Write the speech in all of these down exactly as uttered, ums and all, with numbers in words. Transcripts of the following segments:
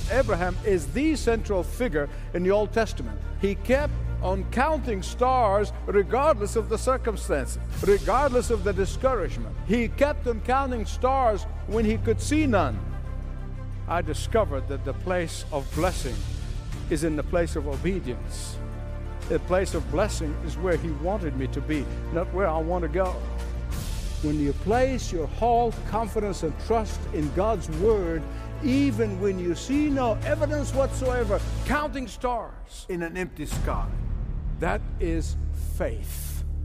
Abraham is the central figure in the Old Testament. He kept on counting stars regardless of the circumstances, regardless of the discouragement. He kept on counting stars when he could see none. I discovered that the place of blessing is in the place of obedience. The place of blessing is where He wanted me to be, not where I want to go. When you place your whole confidence and trust in God's Word, even when you see no evidence whatsoever, counting stars in an empty sky, that is faith.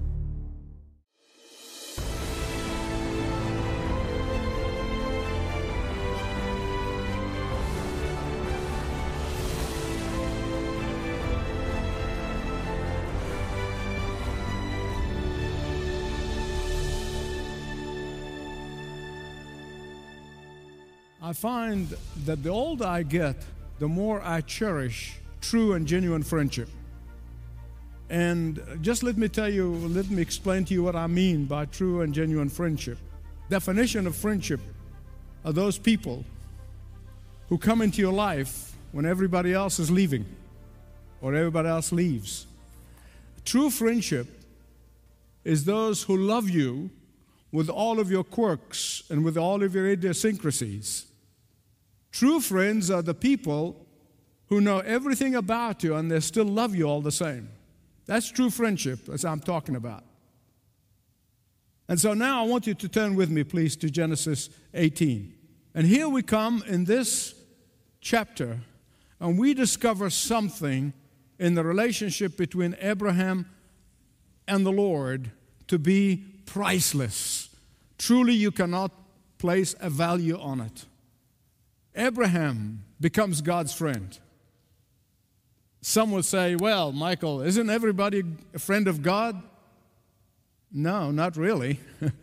I find that the older I get, the more I cherish true and genuine friendship. And just let me tell you, let me explain to you what I mean by true and genuine friendship. Definition of friendship are those people who come into your life when everybody else is leaving or everybody else leaves. True friendship is those who love you with all of your quirks and with all of your idiosyncrasies. True friends are the people who know everything about you and they still love you all the same. That's true friendship, as I'm talking about. And so now I want you to turn with me, please, to Genesis eighteen. And here we come in this chapter, and we discover something in the relationship between Abraham and the Lord to be priceless. Truly, you cannot place a value on it. Abraham becomes God's friend. Some will say, well, Michael, isn't everybody a friend of God? No, not really.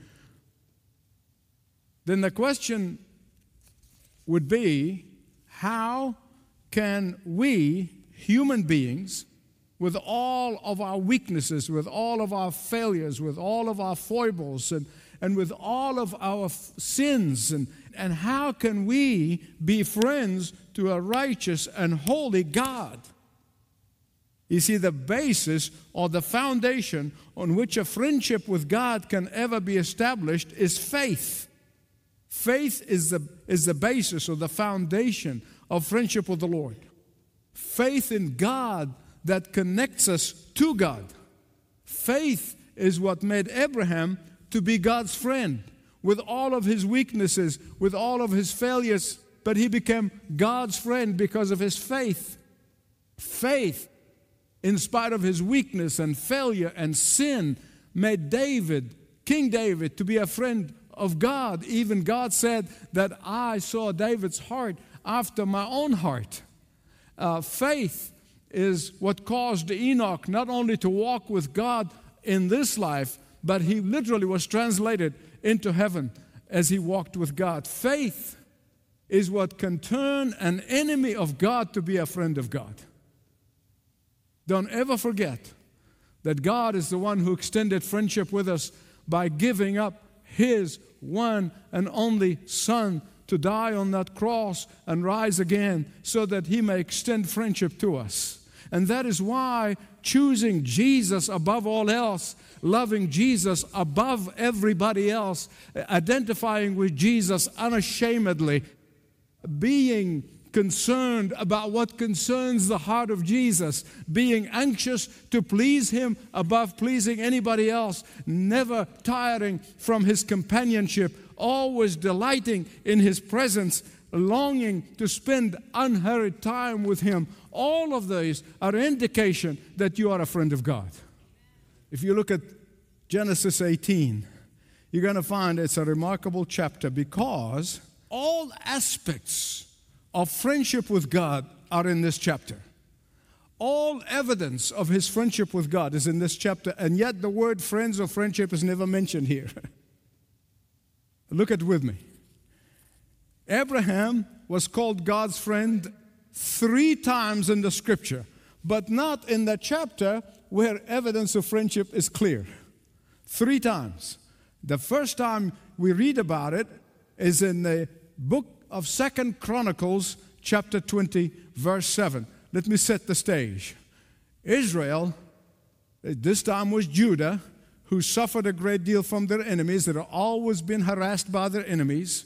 Then the question would be, how can we, human beings, with all of our weaknesses, with all of our failures, with all of our foibles, and, and with all of our f- sins, and, and how can we be friends to a righteous and holy God? You see, the basis or the foundation on which a friendship with God can ever be established is faith. Faith is the, is the basis or the foundation of friendship with the Lord. Faith in God that connects us to God. Faith is what made Abraham to be God's friend with all of his weaknesses, with all of his failures, but he became God's friend because of his faith. Faith, in spite of his weakness and failure and sin, made David, King David, to be a friend of God. Even God said that I saw David's heart after my own heart. Uh, faith is what caused Enoch not only to walk with God in this life, but he literally was translated into heaven as he walked with God. Faith is what can turn an enemy of God to be a friend of God. Don't ever forget that God is the one who extended friendship with us by giving up His one and only Son to die on that cross and rise again so that He may extend friendship to us. And that is why choosing Jesus above all else, loving Jesus above everybody else, identifying with Jesus unashamedly, being concerned about what concerns the heart of Jesus, being anxious to please Him above pleasing anybody else, never tiring from His companionship, always delighting in His presence, longing to spend unhurried time with Him. All of these are indication that you are a friend of God. If you look at Genesis eighteen, you're going to find it's a remarkable chapter because all aspects of friendship with God are in this chapter. All evidence of his friendship with God is in this chapter, and yet the word friends or friendship is never mentioned here. Look at it with me. Abraham was called God's friend three times in the scripture, but not in the chapter where evidence of friendship is clear. Three times. The first time we read about it is in the book of Second Chronicles, chapter twenty, verse seven. Let me set the stage. Israel, this time was Judah, who suffered a great deal from their enemies. They had always been harassed by their enemies.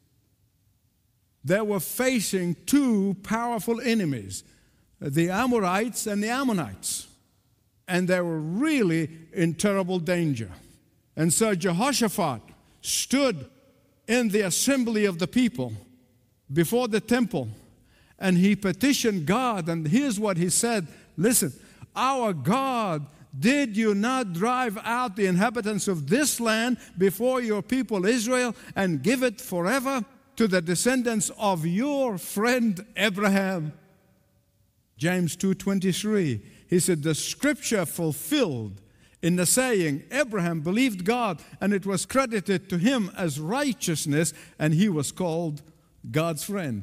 They were facing two powerful enemies, the Amorites and the Ammonites. And they were really in terrible danger. And so Jehoshaphat stood in the assembly of the people before the temple, and he petitioned God, and here's what he said. Listen, our God, did you not drive out the inhabitants of this land before your people Israel and give it forever to the descendants of your friend Abraham? James two twenty-three, he said, the scripture fulfilled in the saying, Abraham believed God, and it was credited to him as righteousness, and he was called God's friend.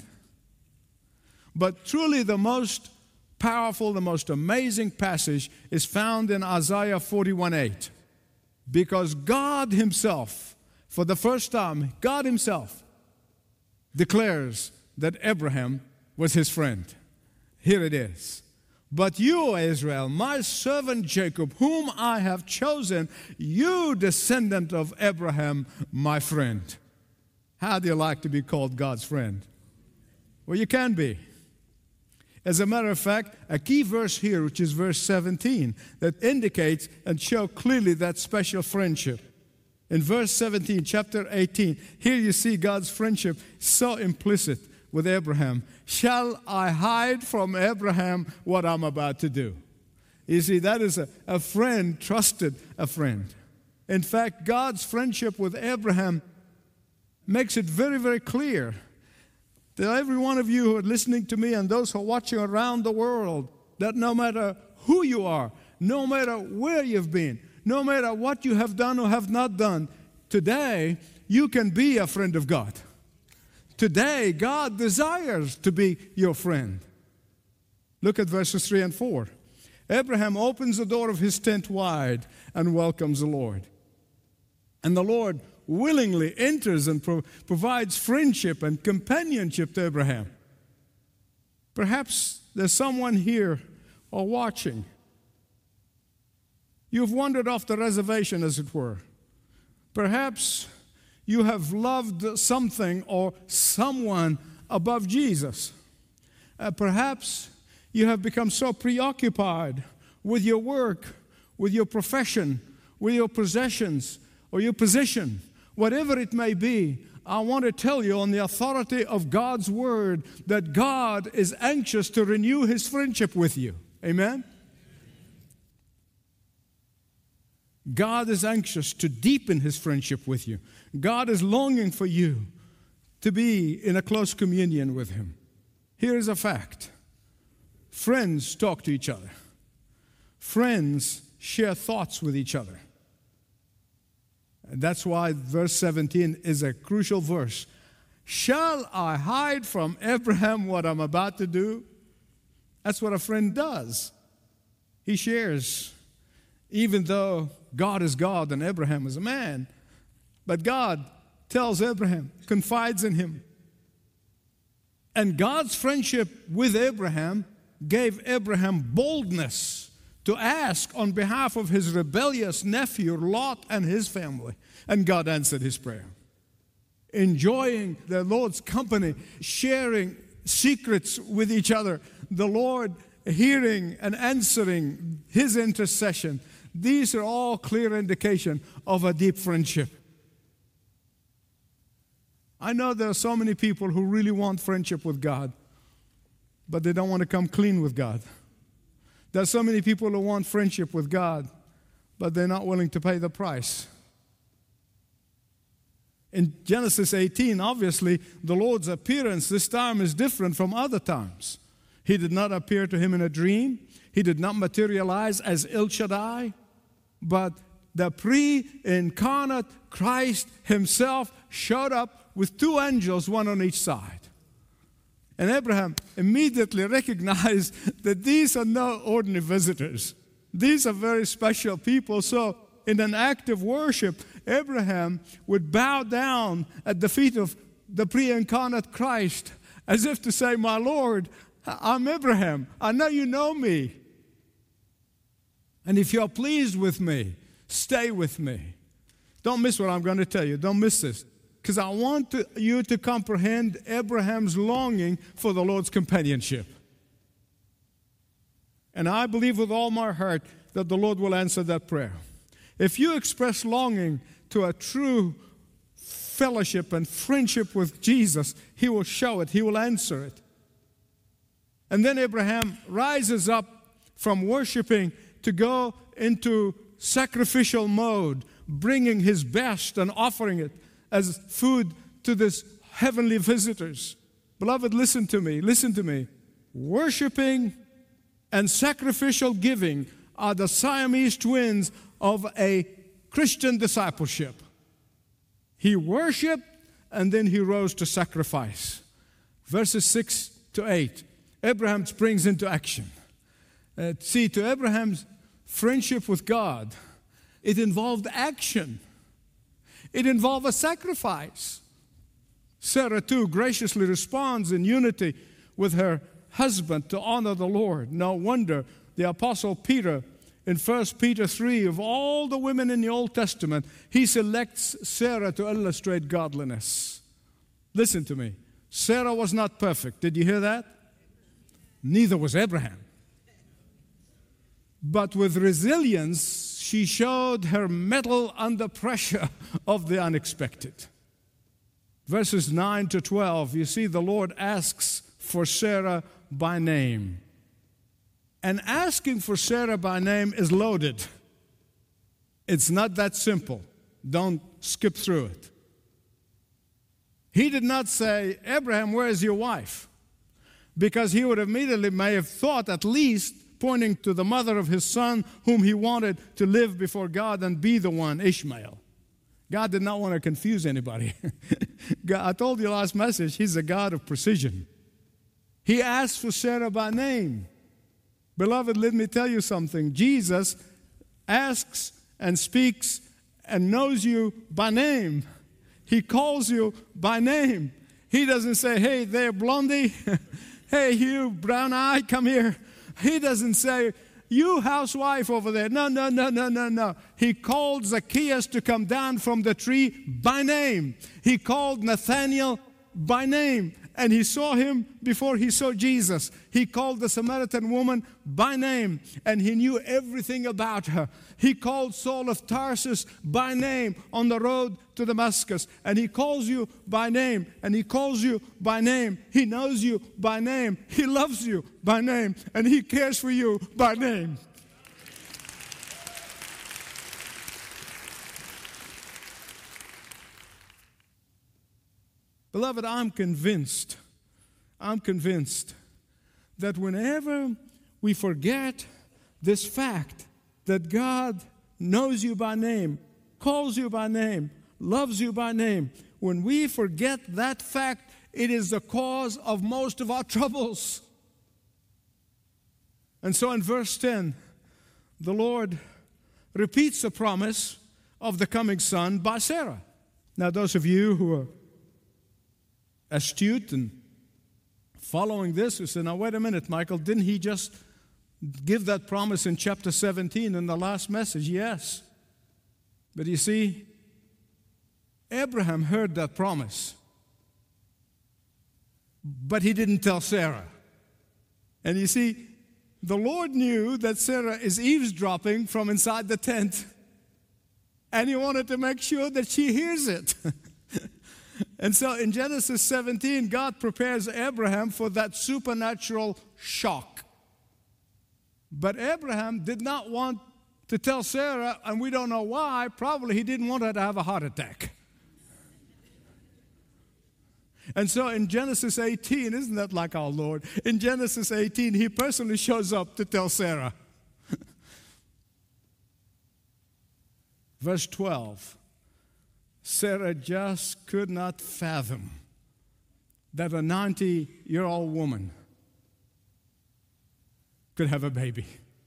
But truly the most powerful, the most amazing passage is found in Isaiah forty-one eight. Because God himself, for the first time, God himself declares that Abraham was his friend. Here it is. But you, Israel, my servant Jacob, whom I have chosen, you descendant of Abraham, my friend. How do you like to be called God's friend? Well, you can be. As a matter of fact, a key verse here, which is verse seventeen, that indicates and shows clearly that special friendship. In verse seventeen, chapter eighteen, here you see God's friendship so implicit with Abraham. Shall I hide from Abraham what I'm about to do? You see, that is a, a friend, trusted a friend. In fact, God's friendship with Abraham makes it very, very clear that every one of you who are listening to me and those who are watching around the world, that no matter who you are, no matter where you've been, no matter what you have done or have not done, today you can be a friend of God. Today, God desires to be your friend. Look at verses three and four. Abraham opens the door of his tent wide and welcomes the Lord. And the Lord willingly enters and pro- provides friendship and companionship to Abraham. Perhaps there's someone here or watching. You've wandered off the reservation, as it were. Perhaps you have loved something or someone above Jesus. Uh, perhaps you have become so preoccupied with your work, with your profession, with your possessions, or your position, whatever it may be. I want to tell you on the authority of God's word that God is anxious to renew his friendship with you. Amen? God is anxious to deepen his friendship with you. God is longing for you to be in a close communion with him. Here is a fact. Friends talk to each other. Friends share thoughts with each other. And that's why verse seventeen is a crucial verse. Shall I hide from Abraham what I'm about to do? That's what a friend does. He shares, even though God is God and Abraham is a man. But God tells Abraham, confides in him. And God's friendship with Abraham gave Abraham boldness to ask on behalf of his rebellious nephew Lot and his family. And God answered his prayer. Enjoying the Lord's company, sharing secrets with each other, the Lord hearing and answering his intercession. These are all clear indication of a deep friendship. I know there are so many people who really want friendship with God, but they don't want to come clean with God. There are so many people who want friendship with God, but they're not willing to pay the price. In Genesis eighteen, obviously, the Lord's appearance this time is different from other times. He did not appear to him in a dream. He did not materialize as El Shaddai. But the pre-incarnate Christ himself showed up with two angels, one on each side. And Abraham immediately recognized that these are no ordinary visitors. These are very special people. So in an act of worship, Abraham would bow down at the feet of the pre-incarnate Christ as if to say, my Lord, I'm Abraham. I know you know me. And if you're pleased with me, stay with me. Don't miss what I'm going to tell you. Don't miss this. Because I want to, you to comprehend Abraham's longing for the Lord's companionship. And I believe with all my heart that the Lord will answer that prayer. If you express longing to a true fellowship and friendship with Jesus, He will show it. He will answer it. And then Abraham rises up from worshiping to go into sacrificial mode, bringing his best and offering it as food to these heavenly visitors. Beloved, listen to me, listen to me. Worshiping and sacrificial giving are the Siamese twins of a Christian discipleship. He worshiped and then he rose to sacrifice. Verses six to eight, Abraham springs into action. Uh, see, to Abraham's friendship with God, it involved action. It involved a sacrifice. Sarah, too, graciously responds in unity with her husband to honor the Lord. No wonder the Apostle Peter, in First Peter three, of all the women in the Old Testament, he selects Sarah to illustrate godliness. Listen to me. Sarah was not perfect. Did you hear that? Neither was Abraham. But with resilience, she showed her mettle under pressure of the unexpected. Verses nine to twelve, you see the Lord asks for Sarah by name. And asking for Sarah by name is loaded. It's not that simple. Don't skip through it. He did not say, Abraham, where is your wife? Because he would immediately may have thought, at least, pointing to the mother of his son, whom he wanted to live before God and be the one, Ishmael. God did not want to confuse anybody. God, I told you last message, He's a God of precision. He asked for Sarah by name. Beloved, let me tell you something. Jesus asks and speaks and knows you by name. He calls you by name. He doesn't say, hey, there, blondie. Hey, you, brown eye, come here. He doesn't say, you housewife over there. No, no, no, no, no, no. He called Zacchaeus to come down from the tree by name. He called Nathanael by name. And he saw him before he saw Jesus. He called the Samaritan woman by name, and he knew everything about her. He called Saul of Tarsus by name on the road to Damascus, and he calls you by name, and he calls you by name. He knows you by name. He loves you by name, and he cares for you by name. Beloved, I'm convinced, I'm convinced that whenever we forget this fact that God knows you by name, calls you by name, loves you by name, when we forget that fact, it is the cause of most of our troubles. And so in verse ten, the Lord repeats the promise of the coming son by Sarah. Now, those of you who are astute and following this, who say, now wait a minute, Michael, didn't he just give that promise in chapter seventeen in the last message? Yes. But you see, Abraham heard that promise, but he didn't tell Sarah. And you see, the Lord knew that Sarah is eavesdropping from inside the tent, and he wanted to make sure that she hears it. And so in Genesis seventeen, God prepares Abraham for that supernatural shock. But Abraham did not want to tell Sarah, and we don't know why. Probably he didn't want her to have a heart attack. And so in Genesis eighteen, isn't that like our Lord? In Genesis eighteen, he personally shows up to tell Sarah. Verse twelve. Sarah just could not fathom that a ninety-year-old woman could have a baby.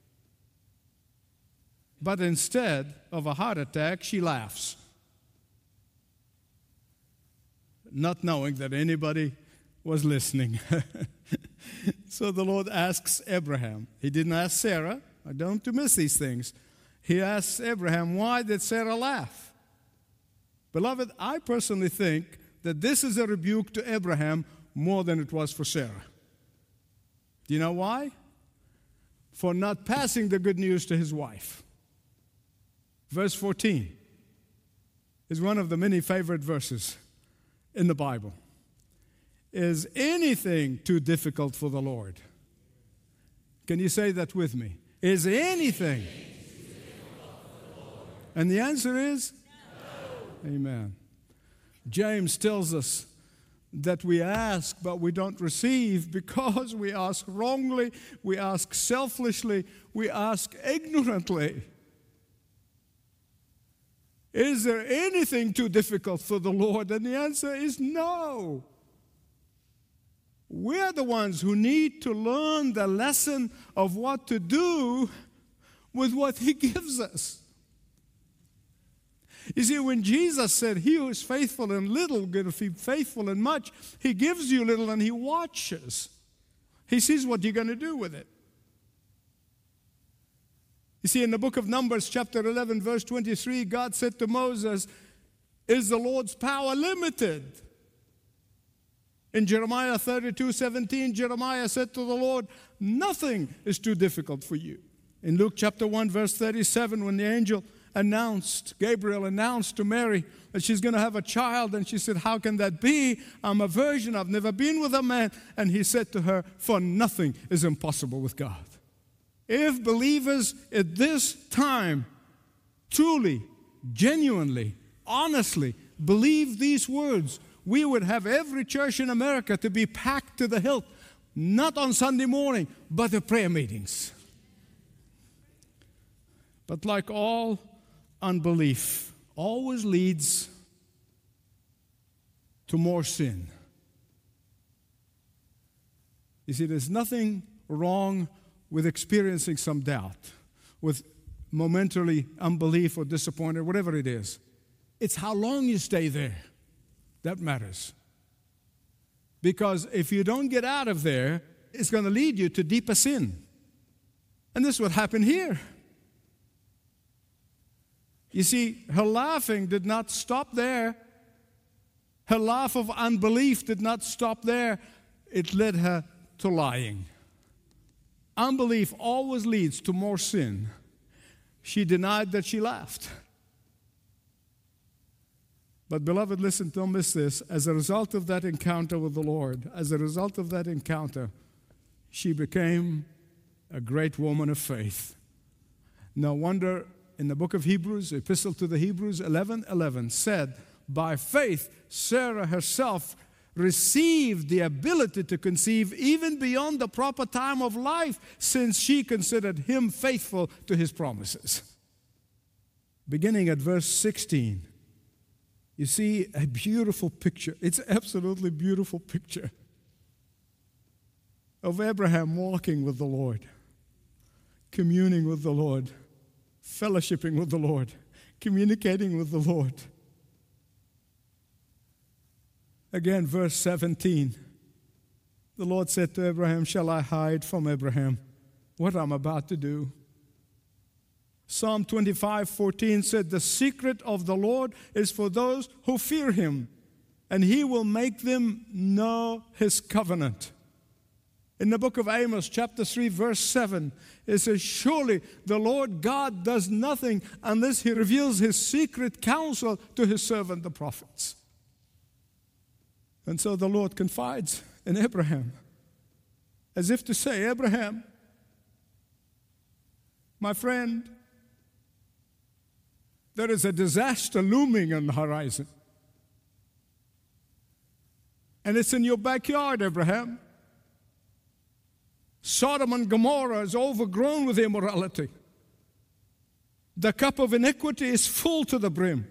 But instead of a heart attack, she laughs, not knowing that anybody was listening. So the Lord asks Abraham. He didn't ask Sarah. I don't to miss these things. He asks Abraham, why did Sarah laugh? Beloved, I personally think that this is a rebuke to Abraham more than it was for Sarah. Do you know why? For not passing the good news to his wife. Verse fourteen is one of the many favorite verses in the Bible. Is anything too difficult for the Lord? Can you say that with me? Is anything? And the answer is no. Amen. James tells us that we ask, but we don't receive because we ask wrongly, we ask selfishly, we ask ignorantly. Is there anything too difficult for the Lord? And the answer is no. We're the ones who need to learn the lesson of what to do with what He gives us. You see, when Jesus said, he who is faithful in little, going to be faithful in much, He gives you little and He watches. He sees what you're going to do with it. You see, in the book of Numbers, chapter eleven, verse twenty-three, God said to Moses, is the Lord's power limited? In Jeremiah thirty-two seventeen, Jeremiah said to the Lord, nothing is too difficult for you. In Luke chapter one, verse thirty-seven, when the angel announced, Gabriel announced to Mary that she's going to have a child, and she said, how can that be? I'm a virgin, I've never been with a man. And he said to her, for nothing is impossible with God. If believers at this time truly, genuinely, honestly believe these words, we would have every church in America to be packed to the hilt, not on Sunday morning, but the prayer meetings. But like all unbelief, always leads to more sin. You see, there's nothing wrong with experiencing some doubt, with momentarily unbelief or disappointment, whatever it is. It's how long you stay there that matters. Because if you don't get out of there, it's going to lead you to deeper sin. And this is what happened here. You see, her laughing did not stop there. Her laugh of unbelief did not stop there. It led her to lying. Unbelief always leads to more sin. She denied that she laughed. But beloved, listen, don't miss this. As a result of that encounter with the Lord, as a result of that encounter, she became a great woman of faith. No wonder in the book of Hebrews, Epistle to the Hebrews eleven eleven said, by faith Sarah herself received the ability to conceive even beyond the proper time of life, since she considered him faithful to his promises. Beginning at verse sixteen, you see a beautiful picture. It's an absolutely beautiful picture of Abraham walking with the Lord, communing with the Lord, fellowshipping with the Lord, communicating with the Lord. Again, verse seventeen, the Lord said to Abraham, shall I hide from Abraham what I'm about to do? Psalm twenty-five fourteen said, the secret of the Lord is for those who fear him, and he will make them know his covenant. In the book of Amos, chapter three, verse seven, it says, surely the Lord God does nothing unless he reveals his secret counsel to his servant, the prophets. And so the Lord confides in Abraham, as if to say, Abraham, my friend, there is a disaster looming on the horizon. And it's in your backyard, Abraham. Sodom and Gomorrah is overgrown with immorality. The cup of iniquity is full to the brim.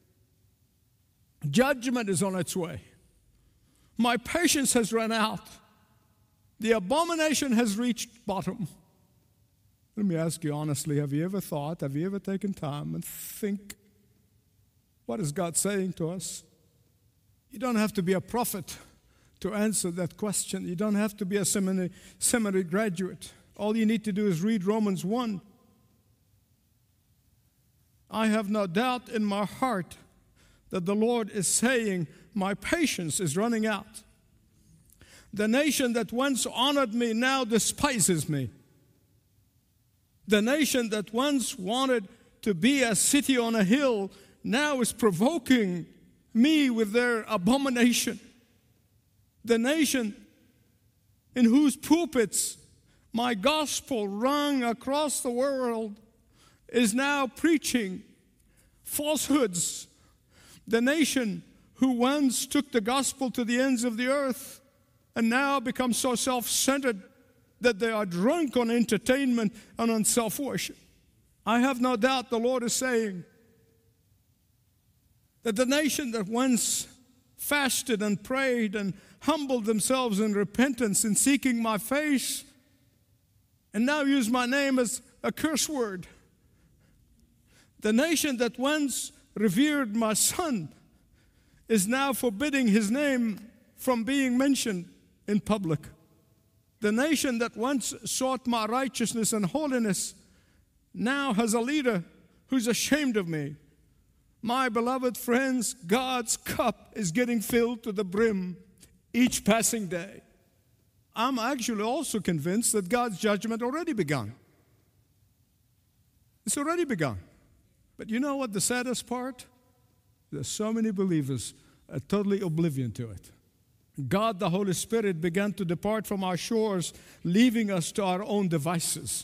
Judgment is on its way. My patience has run out. The abomination has reached bottom. Let me ask you honestly, have you ever thought, have you ever taken time and think, what is God saying to us? You don't have to be a prophet to answer that question. You don't have to be a seminary, seminary graduate. All you need to do is read Romans one. I have no doubt in my heart that the Lord is saying, my patience is running out. The nation that once honored me now despises me. The nation that once wanted to be a city on a hill now is provoking me with their abomination. The nation in whose pulpits my gospel rung across the world is now preaching falsehoods. The nation who once took the gospel to the ends of the earth and now become so self-centered that they are drunk on entertainment and on self-worship. I have no doubt the Lord is saying that the nation that once fasted and prayed and humbled themselves in repentance in seeking my face and now use my name as a curse word. The nation that once revered my son is now forbidding his name from being mentioned in public. The nation that once sought my righteousness and holiness now has a leader who's ashamed of me. My beloved friends, God's cup is getting filled to the brim each passing day. I'm actually also convinced that God's judgment already begun. It's already begun. But you know what the saddest part? There's so many believers are totally oblivion to it. God, the Holy Spirit, began to depart from our shores, leaving us to our own devices.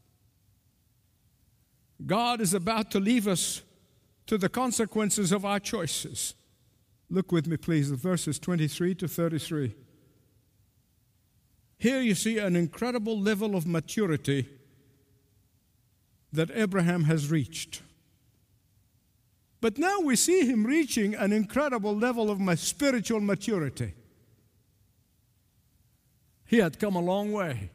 God is about to leave us to the consequences of our choices. Look with me, please, at verses twenty-three to thirty-three. Here you see an incredible level of maturity that Abraham has reached. But now we see him reaching an incredible level of my spiritual maturity. He had come a long way.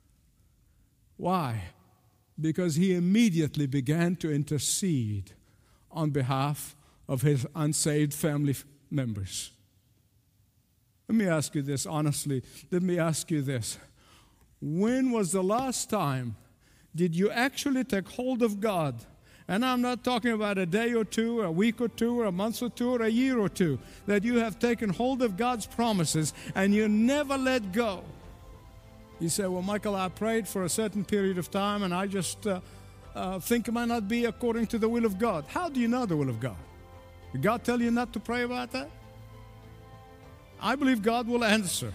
Why? Because he immediately began to intercede on behalf of his unsaved family members. Let me ask you this honestly. Let me ask you this. When was the last time did you actually take hold of God? And I'm not talking about a day or two, or a week or two, or a month or two, or a year or two, that you have taken hold of God's promises and you never let go. You say, well, Michael, I prayed for a certain period of time and I just uh, uh, think it might not be according to the will of God. How do you know the will of God? Did God tell you not to pray about that? I believe God will answer.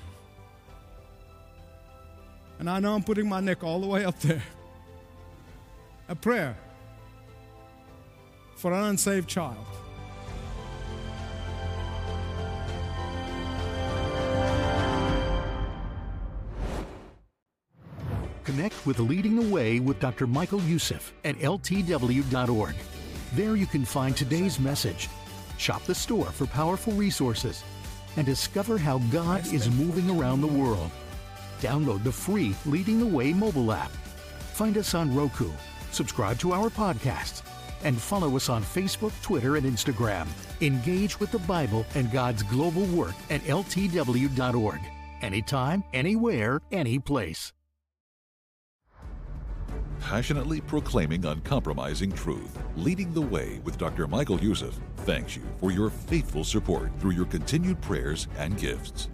And I know I'm putting my neck all the way up there. A prayer for an unsaved child. Connect with Leading the Way with Doctor Michael Youssef at L T W dot org. There you can find today's message, shop the store for powerful resources, and discover how God is moving around the world. Download the free Leading the Way mobile app. Find us on Roku, subscribe to our podcasts, and follow us on Facebook, Twitter, and Instagram. Engage with the Bible and God's global work at L T W dot org. Anytime, anywhere, any place. Passionately proclaiming uncompromising truth, Leading the Way with Doctor Michael Youssef thanks you for your faithful support through your continued prayers and gifts.